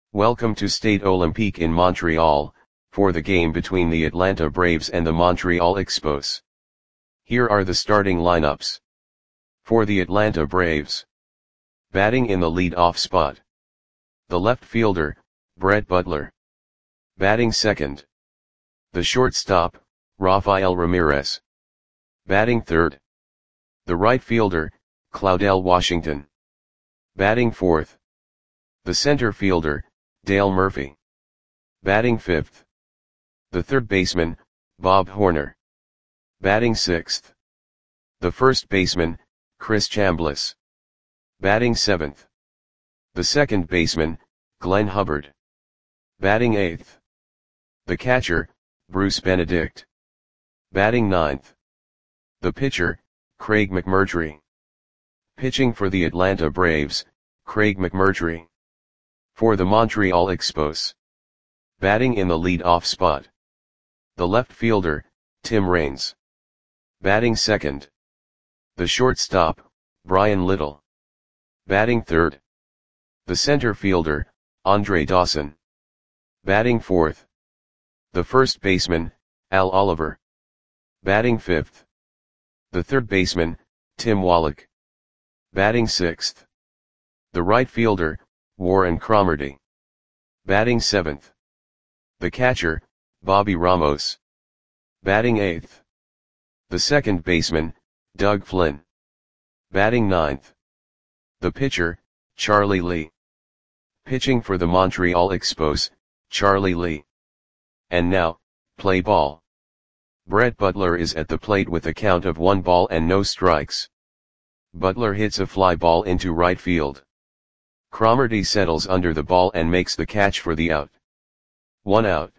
Welcome to Stade Olympique in Montreal, for the game between the Atlanta Braves and the Montreal Expos. Here are the starting lineups. For the Atlanta Braves. Batting in the lead-off spot. The left fielder, Brett Butler. Batting second. The shortstop, Rafael Ramirez. Batting third. The right fielder, Claudel Washington. Batting fourth. The center fielder, Dale Murphy. Batting fifth. The third baseman, Bob Horner. Batting sixth. The first baseman, Chris Chambliss. Batting seventh. The second baseman, Glenn Hubbard. Batting eighth. The catcher, Bruce Benedict. Batting ninth. The pitcher, Craig McMurtry. Pitching for the Atlanta Braves, Craig McMurtry. For the Montreal Expos. Batting in the lead-off spot. The left fielder, Tim Raines. Batting second. The shortstop, Brian Little. Batting third. The center fielder, Andre Dawson. Batting fourth. The first baseman, Al Oliver. Batting fifth. The third baseman, Tim Wallach. Batting sixth. The right fielder, Warren Cromartie. Batting seventh. The catcher, Bobby Ramos. Batting eighth. The second baseman, Doug Flynn. Batting ninth. The pitcher, Charlie Lee. Pitching for the Montreal Expos, Charlie Lee. And now, play ball. Brett Butler is at the plate with a count of 1 ball and no strikes. Butler hits a fly ball into right field. Cromartie settles under the ball and makes the catch for the out. 1 out.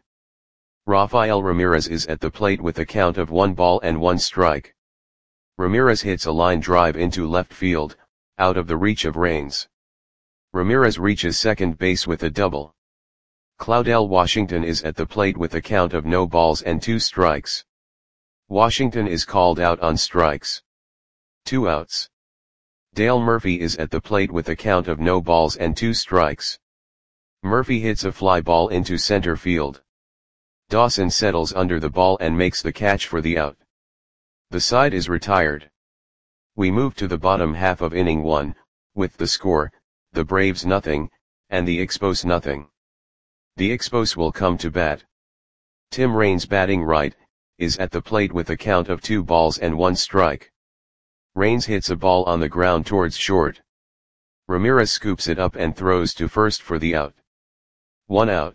Rafael Ramirez is at the plate with a count of 1 ball and 1 strike. Ramirez hits a line drive into left field, out of the reach of Raines. Ramirez reaches second base with a double. Claudel Washington is at the plate with a count of no balls and 2 strikes. Washington is called out on strikes. 2 outs. Dale Murphy is at the plate with a count of no balls and 2 strikes. Murphy hits a fly ball into center field. Dawson settles under the ball and makes the catch for the out. The side is retired. We move to the bottom half of inning 1, with the score, the Braves nothing, and the Expos nothing. The Expos will come to bat. Tim Raines batting right, is at the plate with a count of 2 balls and 1 strike. Raines hits a ball on the ground towards short. Ramirez scoops it up and throws to first for the out. 1 out.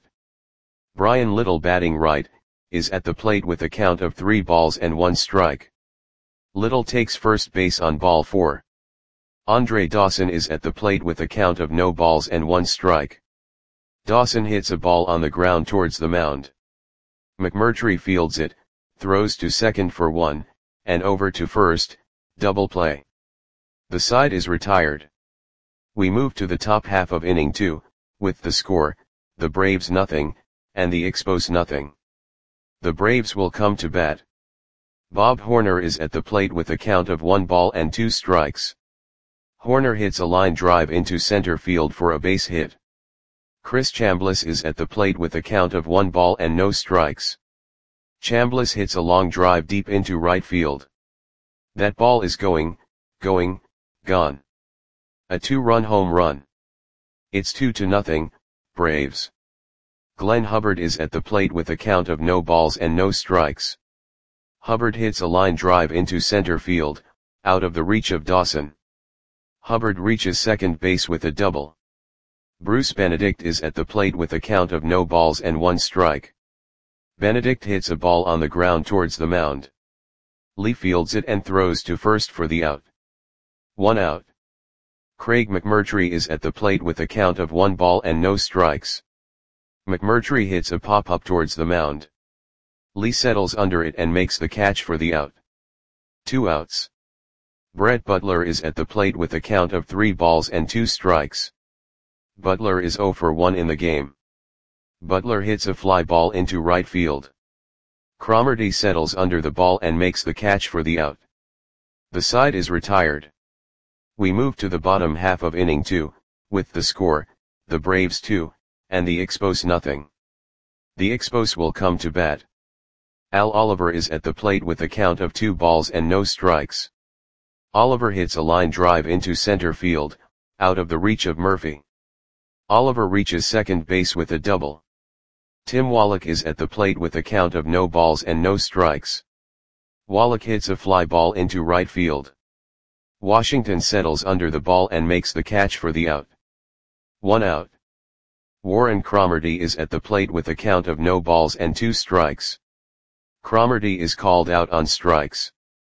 Brian Little batting right, is at the plate with a count of 3 balls and 1 strike. Little takes first base on ball 4. Andre Dawson is at the plate with a count of no balls and 1 strike. Dawson hits a ball on the ground towards the mound. McMurtry fields it, throws to second for 1, and over to first, double play. The side is retired. We move to the top half of inning 2, with the score, the Braves nothing, and the Expos nothing. The Braves will come to bat. Bob Horner is at the plate with a count of 1 ball and 2 strikes. Horner hits a line drive into center field for a base hit. Chris Chambliss is at the plate with a count of 1 ball and no strikes. Chambliss hits a long drive deep into right field. That ball is gone. A 2-run home run. It's 2-0, Braves. Glenn Hubbard is at the plate with a count of no balls and no strikes. Hubbard hits a line drive into center field, out of the reach of Dawson. Hubbard reaches second base with a double. Bruce Benedict is at the plate with a count of no balls and 1 strike. Benedict hits a ball on the ground towards the mound. Lee fields it and throws to first for the out. 1 out. Craig McMurtry is at the plate with a count of 1 ball and no strikes. McMurtry hits a pop-up towards the mound. Lee settles under it and makes the catch for the out. 2 outs. Brett Butler is at the plate with a count of 3 balls and 2 strikes. Butler is 0 for 1 in the game. Butler hits a fly ball into right field. Cromartie settles under the ball and makes the catch for the out. The side is retired. We move to the bottom half of inning 2, with the score, the Braves 2, and the Expos nothing. The Expos will come to bat. Al Oliver is at the plate with a count of 2 balls and no strikes. Oliver hits a line drive into center field, out of the reach of Murphy. Oliver reaches second base with a double. Tim Wallach is at the plate with a count of no balls and no strikes. Wallach hits a fly ball into right field. Washington settles under the ball and makes the catch for the out. 1 out. Warren Cromartie is at the plate with a count of no balls and 2 strikes. Cromartie is called out on strikes.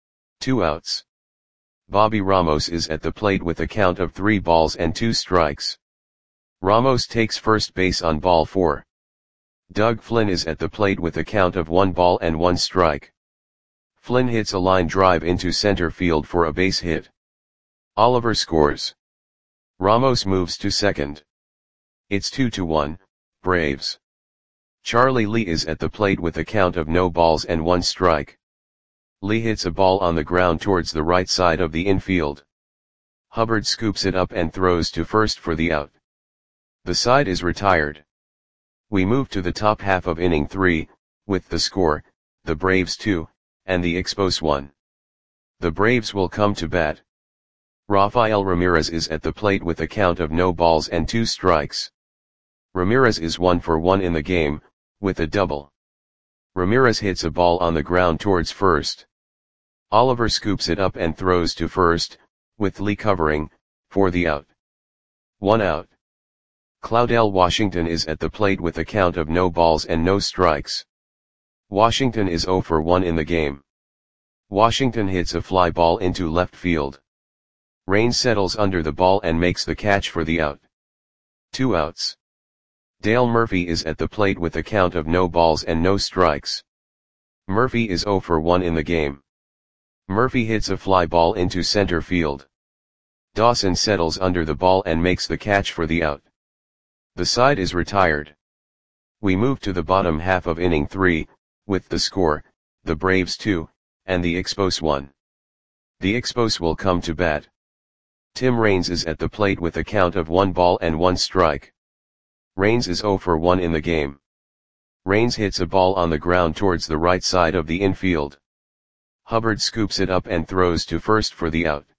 2 outs. Bobby Ramos is at the plate with a count of 3 balls and 2 strikes. Ramos takes first base on ball 4. Doug Flynn is at the plate with a count of 1 ball and 1 strike. Flynn hits a line drive into center field for a base hit. Oliver scores. Ramos moves to second. It's 2-1, Braves. Charlie Lee is at the plate with a count of no balls and 1 strike. Lee hits a ball on the ground towards the right side of the infield. Hubbard scoops it up and throws to first for the out. The side is retired. We move to the top half of inning 3, with the score, the Braves 2, and the Expos 1. The Braves will come to bat. Rafael Ramirez is at the plate with a count of no balls and 2 strikes. Ramirez is 1 for 1 in the game, with a double. Ramirez hits a ball on the ground towards first. Oliver scoops it up and throws to first, with Lee covering, for the out. 1 out. Claudel Washington is at the plate with a count of no balls and no strikes. Washington is 0 for 1 in the game. Washington hits a fly ball into left field. Rain settles under the ball and makes the catch for the out. 2 outs. Dale Murphy is at the plate with a count of no balls and no strikes. Murphy is 0 for 1 in the game. Murphy hits a fly ball into center field. Dawson settles under the ball and makes the catch for the out. The side is retired. We move to the bottom half of inning 3, with the score, the Braves 2, and the Expos 1. The Expos will come to bat. Tim Raines is at the plate with a count of 1 ball and 1 strike. Raines is 0 for 1 in the game. Raines hits a ball on the ground towards the right side of the infield. Hubbard scoops it up and throws to first for the out.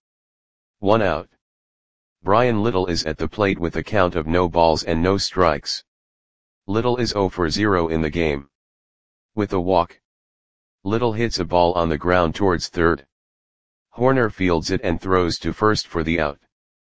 1 out. Brian Little is at the plate with a count of no balls and no strikes. Little is 0 for 0 in the game. With a walk. Little hits a ball on the ground towards third. Horner fields it and throws to first for the out.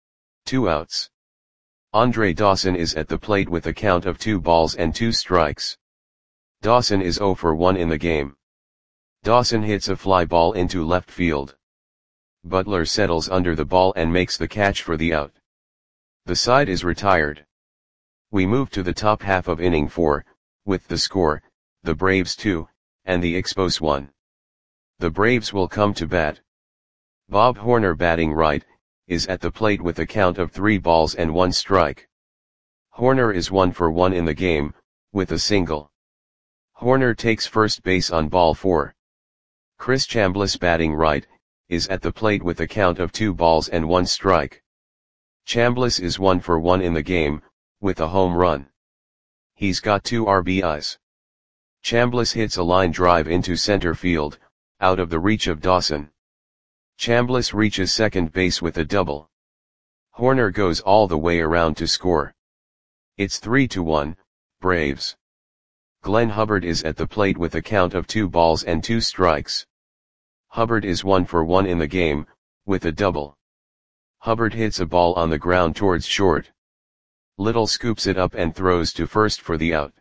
2 outs. Andre Dawson is at the plate with a count of 2 balls and 2 strikes. Dawson is 0 for 1 in the game. Dawson hits a fly ball into left field. Butler settles under the ball and makes the catch for the out. The side is retired. We move to the top half of inning 4, with the score, the Braves 2, and the Expos 1. The Braves will come to bat. Bob Horner, batting right, is at the plate with a count of 3 balls and 1 strike. Horner is 1 for 1 in the game, with a single. Horner takes first base on ball 4. Chris Chambliss, batting right, is at the plate with a count of 2 balls and 1 strike. Chambliss is 1 for 1 in the game, with a home run. He's got 2 RBIs. Chambliss hits a line drive into center field, out of the reach of Dawson. Chambliss reaches second base with a double. Horner goes all the way around to score. It's 3-1, Braves. Glenn Hubbard is at the plate with a count of 2 balls and 2 strikes. Hubbard is 1 for 1 in the game, with a double. Hubbard hits a ball on the ground towards short. Little scoops it up and throws to first for the out.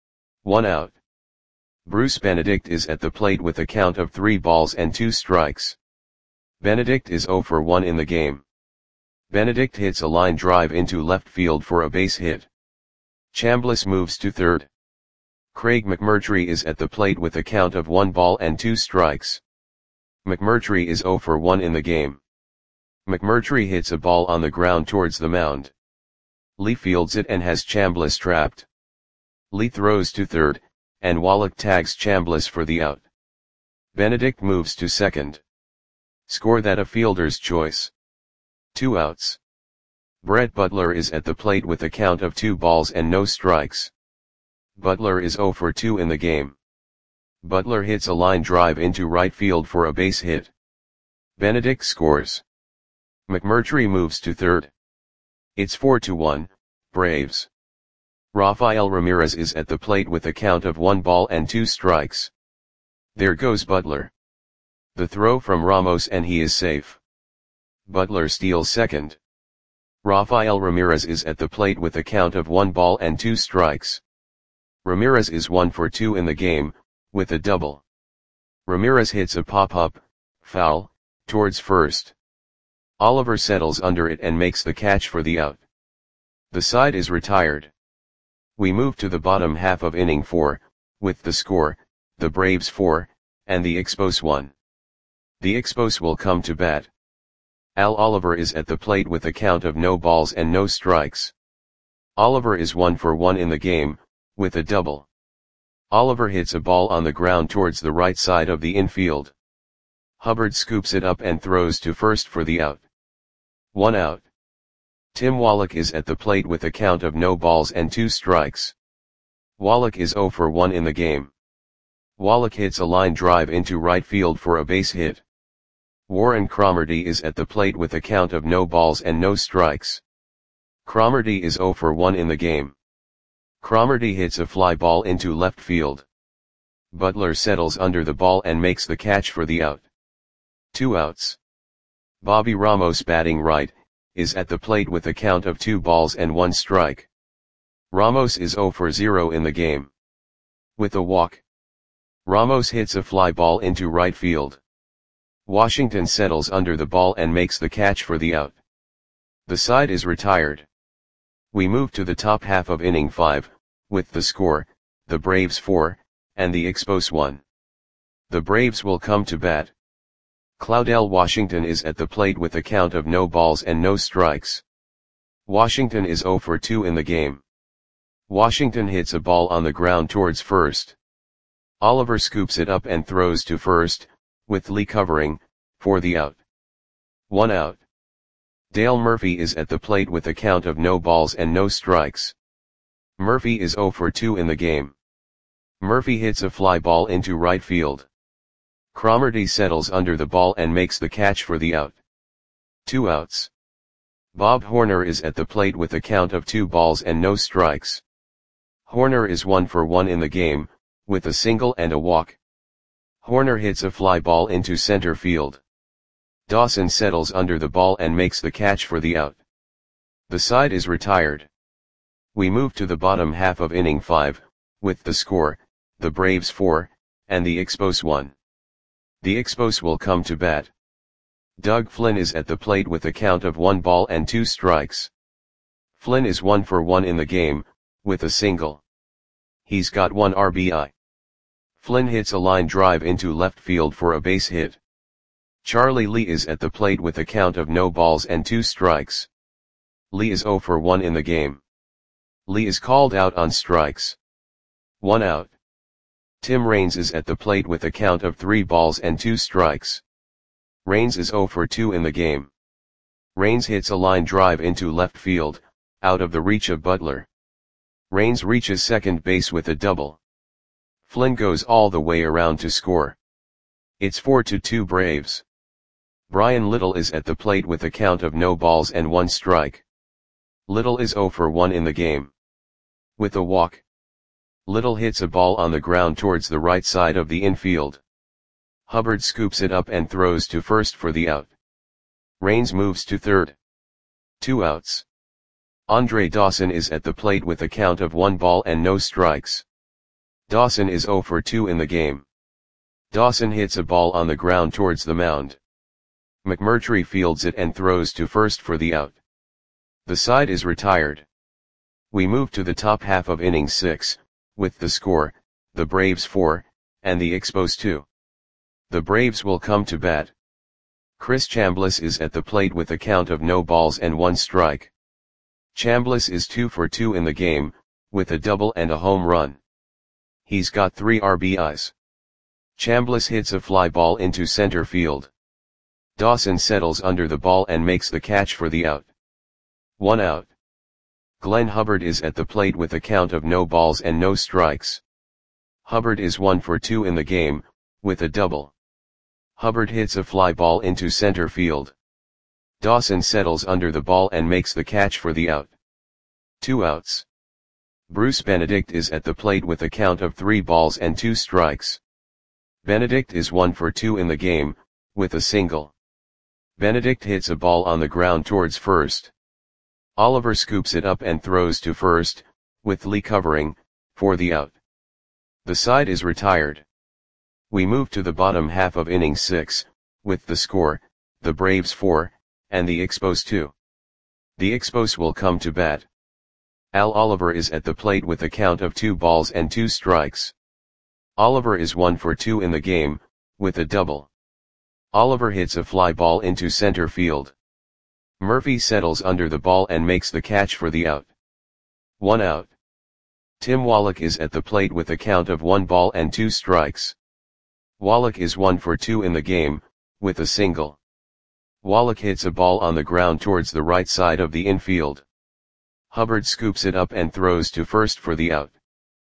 1 out. Bruce Benedict is at the plate with a count of 3 balls and 2 strikes. Benedict is 0 for 1 in the game. Benedict hits a line drive into left field for a base hit. Chambliss moves to third. Craig McMurtry is at the plate with a count of 1 ball and 2 strikes. McMurtry is 0 for 1 in the game. McMurtry hits a ball on the ground towards the mound. Lee fields it and has Chambliss trapped. Lee throws to third, and Wallach tags Chambliss for the out. Benedict moves to second. Score that a fielder's choice. 2 outs. Brett Butler is at the plate with a count of 2 balls and no strikes. Butler is 0 for 2 in the game. Butler hits a line drive into right field for a base hit. Benedict scores. McMurtry moves to third. It's 4-1, Braves. Rafael Ramirez is at the plate with a count of 1 ball and 2 strikes. There goes Butler. The throw from Ramos and he is safe. Butler steals second. Rafael Ramirez is at the plate with a count of 1 ball and 2 strikes. Ramirez is 1 for 2 in the game, with a double. Ramirez hits a pop-up, foul, towards first. Oliver settles under it and makes the catch for the out. The side is retired. We move to the bottom half of inning 4, with the score, the Braves 4, and the Expos 1. The Expos will come to bat. Al Oliver is at the plate with a count of no balls and no strikes. Oliver is 1 for 1 in the game, with a double. Oliver hits a ball on the ground towards the right side of the infield. Hubbard scoops it up and throws to first for the out. 1 out. Tim Wallach is at the plate with a count of no balls and 2 strikes. Wallach is 0 for 1 in the game. Wallach hits a line drive into right field for a base hit. Warren Cromartie is at the plate with a count of no balls and no strikes. Cromartie is 0 for 1 in the game. Cromartie hits a fly ball into left field. Butler settles under the ball and makes the catch for the out. 2 outs. Bobby Ramos, batting right, is at the plate with a count of 2 balls and 1 strike. Ramos is 0 for 0 in the game. With a walk. Ramos hits a fly ball into right field. Washington settles under the ball and makes the catch for the out. The side is retired. We move to the top half of inning 5, with the score, the Braves 4, and the Expos 1. The Braves will come to bat. Claudel Washington is at the plate with a count of no balls and no strikes. Washington is 0 for 2 in the game. Washington hits a ball on the ground towards first. Oliver scoops it up and throws to first, with Lee covering, for the out. 1 out. Dale Murphy is at the plate with a count of no balls and no strikes. Murphy is 0 for 2 in the game. Murphy hits a fly ball into right field. Cromartie settles under the ball and makes the catch for the out. 2 outs. Bob Horner is at the plate with a count of 2 balls and no strikes. Horner is 1 for 1 in the game, with a single and a walk. Horner hits a fly ball into center field. Dawson settles under the ball and makes the catch for the out. The side is retired. We move to the bottom half of inning 5, with the score, the Braves 4, and the Expos 1. The Expos will come to bat. Doug Flynn is at the plate with a count of 1 ball and 2 strikes. Flynn is 1 for 1 in the game, with a single. He's got 1 RBI. Flynn hits a line drive into left field for a base hit. Charlie Lee is at the plate with a count of no balls and 2 strikes. Lee is 0 for 1 in the game. Lee is called out on strikes. 1 out. Tim Raines is at the plate with a count of 3 balls and 2 strikes. Raines is 0 for 2 in the game. Raines hits a line drive into left field, out of the reach of Butler. Raines reaches second base with a double. Flynn goes all the way around to score. It's 4-2 Braves. Brian Little is at the plate with a count of no balls and 1 strike. Little is 0 for 1 in the game. With a walk. Little hits a ball on the ground towards the right side of the infield. Hubbard scoops it up and throws to first for the out. Raines moves to third. 2 outs. Andre Dawson is at the plate with a count of 1 ball and no strikes. Dawson is 0 for 2 in the game. Dawson hits a ball on the ground towards the mound. McMurtry fields it and throws to first for the out. The side is retired. We move to the top half of inning 6, with the score, the Braves 4, and the Expos 2. The Braves will come to bat. Chris Chambliss is at the plate with a count of no balls and 1 strike. Chambliss is 2 for 2 in the game, with a double and a home run. He's got 3 RBIs. Chambliss hits a fly ball into center field. Dawson settles under the ball and makes the catch for the out. 1 out. Glenn Hubbard is at the plate with a count of no balls and no strikes. Hubbard is 1 for 2 in the game, with a double. Hubbard hits a fly ball into center field. Dawson settles under the ball and makes the catch for the out. 2 outs. Bruce Benedict is at the plate with a count of 3 balls and 2 strikes. Benedict is 1 for 2 in the game, with a single. Benedict hits a ball on the ground towards first. Oliver scoops it up and throws to first, with Lee covering, for the out. The side is retired. We move to the bottom half of inning 6, with the score, the Braves 4, and the Expos 2. The Expos will come to bat. Al Oliver is at the plate with a count of 2 balls and 2 strikes. Oliver is 1 for 2 in the game, with a double. Oliver hits a fly ball into center field. Murphy settles under the ball and makes the catch for the out. 1 out. Tim Wallach is at the plate with a count of 1 ball and 2 strikes. Wallach is 1 for 2 in the game, with a single. Wallach hits a ball on the ground towards the right side of the infield. Hubbard scoops it up and throws to first for the out.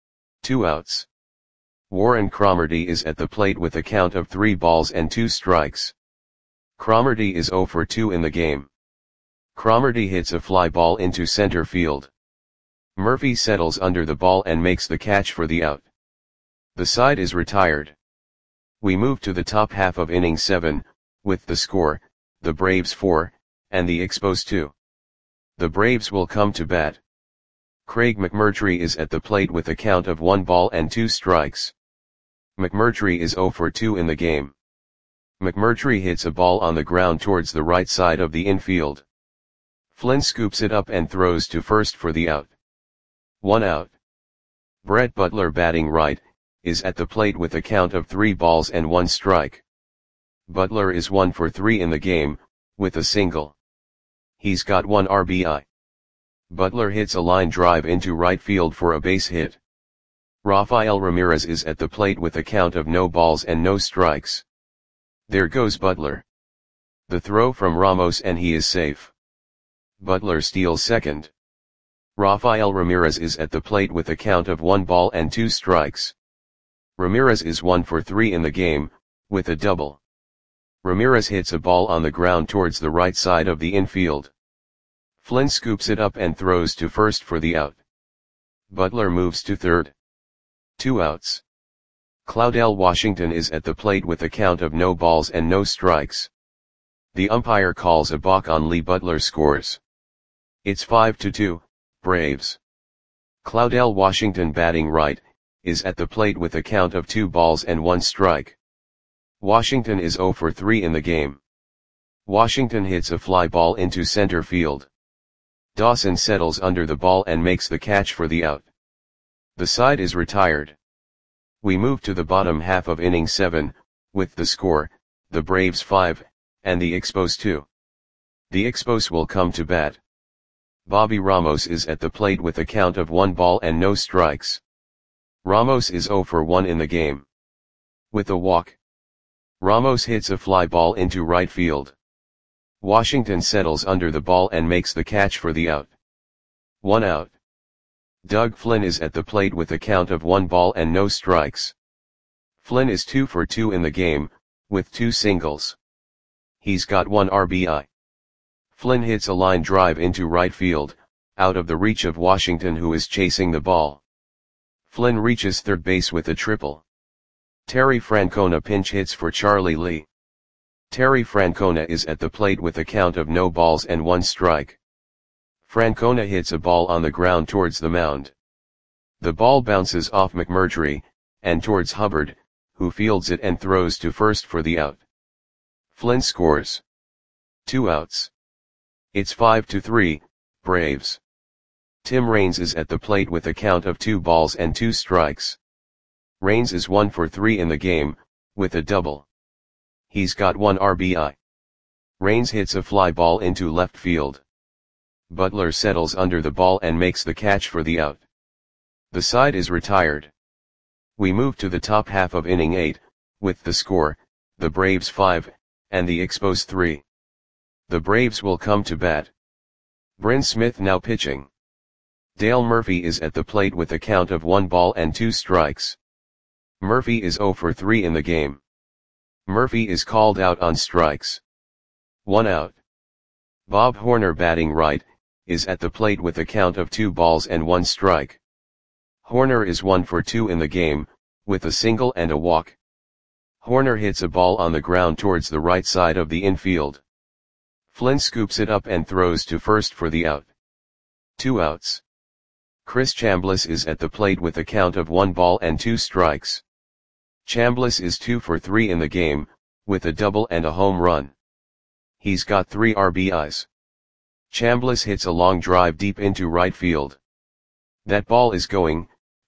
2 outs. Warren Cromartie is at the plate with a count of 3 balls and 2 strikes. Cromartie is 0 for 2 in the game. Cromartie hits a fly ball into center field. Murphy settles under the ball and makes the catch for the out. The side is retired. We move to the top half of inning 7, with the score, the Braves 4, and the Expos 2. The Braves will come to bat. Craig McMurtry is at the plate with a count of 1 ball and 2 strikes. McMurtry is 0 for 2 in the game. McMurtry hits a ball on the ground towards the right side of the infield. Flynn scoops it up and throws to first for the out. 1 out. Brett Butler, batting right, is at the plate with a count of 3 balls and 1 strike. Butler is 1 for 3 in the game, with a single. He's got 1 RBI. Butler hits a line drive into right field for a base hit. Rafael Ramirez is at the plate with a count of no balls and no strikes. There goes Butler. The throw from Ramos and he is safe. Butler steals second. Rafael Ramirez is at the plate with a count of 1 ball and 2 strikes. Ramirez is 1 for 3 in the game, with a double. Ramirez hits a ball on the ground towards the right side of the infield. Flynn scoops it up and throws to first for the out. Butler moves to third. 2 outs. Claudell Washington is at the plate with a count of no balls and no strikes. The umpire calls a balk on Lee. Butler scores. It's 5-2, Braves. Claudell Washington, batting right, is at the plate with a count of 2 balls and 1 strike. Washington is 0 for 3 in the game. Washington hits a fly ball into center field. Dawson settles under the ball and makes the catch for the out. The side is retired. We move to the bottom half of inning 7, with the score, the Braves 5, and the Expos 2. The Expos will come to bat. Bobby Ramos is at the plate with a count of 1 ball and no strikes. Ramos is 0 for 1 in the game. With a walk. Ramos hits a fly ball into right field. Washington settles under the ball and makes the catch for the out. 1 out. Doug Flynn is at the plate with a count of 1 ball and no strikes. Flynn is 2 for 2 in the game, with 2 singles. He's got 1 RBI. Flynn hits a line drive into right field, out of the reach of Washington, who is chasing the ball. Flynn reaches third base with a triple. Terry Francona pinch hits for Charlie Lee. Terry Francona is at the plate with a count of no balls and 1 strike. Francona hits a ball on the ground towards the mound. The ball bounces off McMurtry, and towards Hubbard, who fields it and throws to first for the out. Flynn scores. 2 outs. It's 5-3, Braves. Tim Raines is at the plate with a count of 2 balls and 2 strikes. Raines is 1 for 3 in the game, with a double. He's got 1 RBI. Raines hits a fly ball into left field. Butler settles under the ball and makes the catch for the out. The side is retired. We move to the top half of inning 8, with the score, the Braves 5, and the Expos 3. The Braves will come to bat. Bryn Smith now pitching. Dale Murphy is at the plate with a count of 1 ball and 2 strikes. Murphy is 0 for 3 in the game. Murphy is called out on strikes. 1 out. Bob Horner batting right, is at the plate with a count of 2 balls and 1 strike. Horner is 1 for 2 in the game, with a single and a walk. Horner hits a ball on the ground towards the right side of the infield. Flynn scoops it up and throws to first for the out. 2 outs. Chris Chambliss is at the plate with a count of 1 ball and 2 strikes. Chambliss is 2 for 3 in the game, with a double and a home run. He's got 3 RBIs. Chambliss hits a long drive deep into right field. That ball is gone.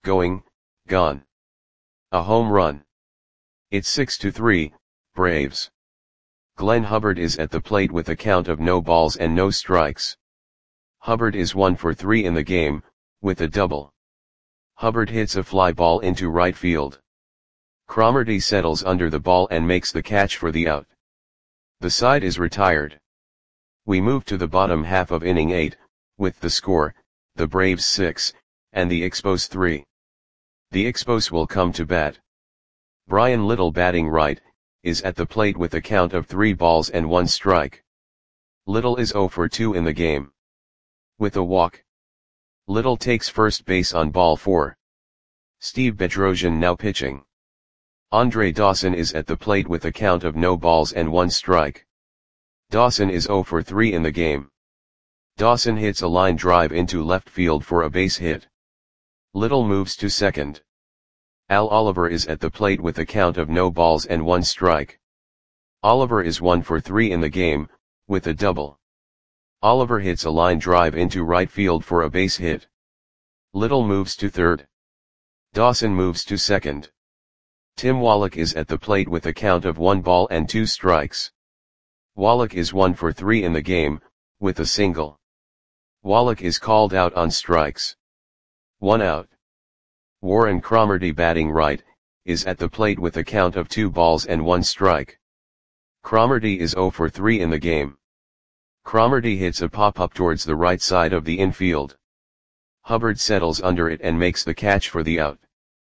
A home run. It's 6-3, Braves. Glenn Hubbard is at the plate with a count of no balls and no strikes. Hubbard is 1 for 3 in the game, with a double. Hubbard hits a fly ball into right field. Cromartie settles under the ball and makes the catch for the out. The side is retired. We move to the bottom half of inning 8, with the score, the Braves 6, and the Expos 3. The Expos will come to bat. Brian Little batting right, is at the plate with a count of 3 balls and 1 strike. Little is 0 for 2 in the game. With a walk. Little takes first base on ball 4. Steve Bedrosian now pitching. Andre Dawson is at the plate with a count of no balls and 1 strike. Dawson is 0 for 3 in the game. Dawson hits a line drive into left field for a base hit. Little moves to second. Al Oliver is at the plate with a count of no balls and 1 strike. Oliver is 1 for 3 in the game, with a double. Oliver hits a line drive into right field for a base hit. Little moves to third. Dawson moves to second. Tim Wallach is at the plate with a count of 1 ball and 2 strikes. Wallach is 1 for 3 in the game, with a single. Wallach is called out on strikes. 1 out. Warren Cromartie batting right, is at the plate with a count of 2 balls and 1 strike. Cromartie is 0 for 3 in the game. Cromartie hits a pop-up towards the right side of the infield. Hubbard settles under it and makes the catch for the out.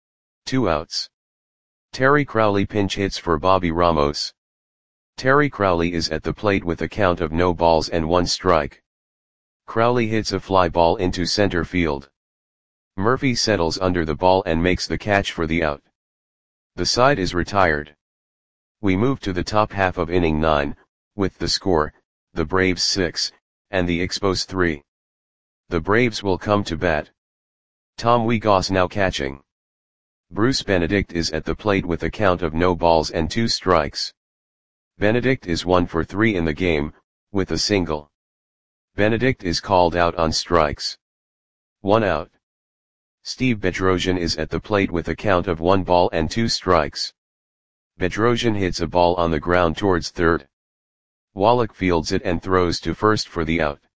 2 outs. Terry Crowley pinch hits for Bobby Ramos. Terry Crowley is at the plate with a count of no balls and 1 strike. Crowley hits a fly ball into center field. Murphy settles under the ball and makes the catch for the out. The side is retired. We move to the top half of inning 9, with the score, the Braves 6, and the Expos 3. The Braves will come to bat. Tom Wiegos now catching. Bruce Benedict is at the plate with a count of no balls and 2 strikes. Benedict is 1 for 3 in the game, with a single. Benedict is called out on strikes. 1 out. Steve Bedrosian is at the plate with a count of 1 ball and 2 strikes. Bedrosian hits a ball on the ground towards third. Wallach fields it and throws to first for the out.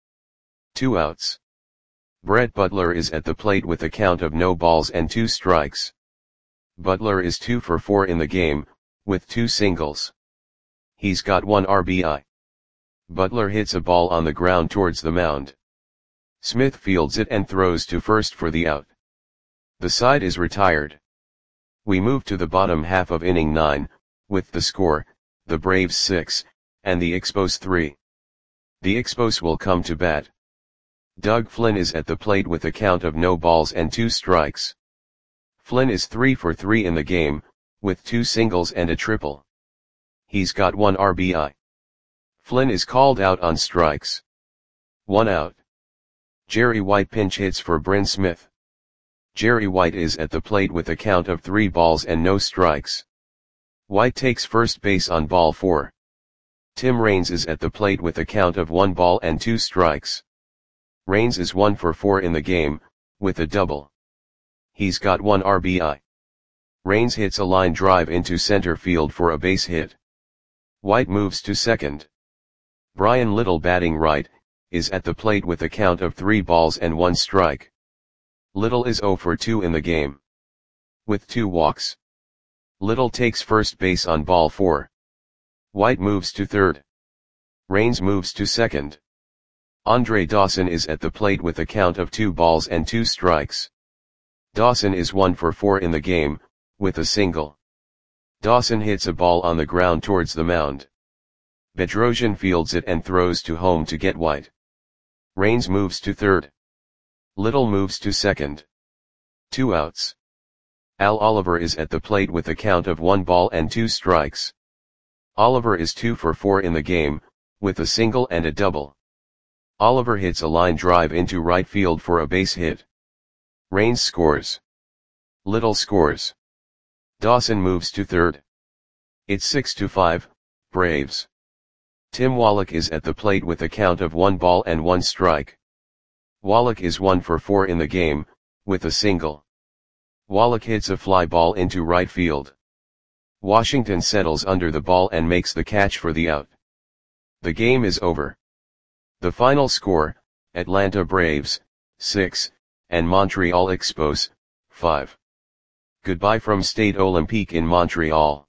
2 outs. Brett Butler is at the plate with a count of no balls and 2 strikes. Butler is 2 for 4 in the game, with 2 singles. He's got 1 RBI. Butler hits a ball on the ground towards the mound. Smith fields it and throws to first for the out. The side is retired. We move to the bottom half of inning 9, with the score, the Braves 6, and the Expos 3. The Expos will come to bat. Doug Flynn is at the plate with a count of no balls and 2 strikes. Flynn is 3 for 3 in the game, with 2 singles and a triple. He's got 1 RBI. Flynn is called out on strikes. 1 out. Jerry White pinch hits for Bryn Smith. Jerry White is at the plate with a count of 3 balls and no strikes. White takes first base on ball 4. Tim Raines is at the plate with a count of 1 ball and 2 strikes. Raines is 1 for 4 in the game, with a double. He's got 1 RBI. Raines hits a line drive into center field for a base hit. White moves to second. Brian Little batting right, is at the plate with a count of 3 balls and 1 strike. Little is 0 for 2 in the game. With 2 walks. Little takes first base on ball 4. White moves to third. Raines moves to second. Andre Dawson is at the plate with a count of 2 balls and 2 strikes. Dawson is 1 for 4 in the game, with a single. Dawson hits a ball on the ground towards the mound. Bedrosian fields it and throws to home to get White. Raines moves to third. Little moves to second. 2 outs. Al Oliver is at the plate with a count of 1 ball and 2 strikes. Oliver is 2 for 4 in the game, with a single and a double. Oliver hits a line drive into right field for a base hit. Raines scores. Little scores. Dawson moves to third. It's 6-5, Braves. Tim Wallach is at the plate with a count of 1 ball and 1 strike. Wallach is 1 for 4 in the game, with a single. Wallach hits a fly ball into right field. Washington settles under the ball and makes the catch for the out. The game is over. The final score, Atlanta Braves, 6, and Montreal Expos, 5. Goodbye from Stade Olympique in Montreal.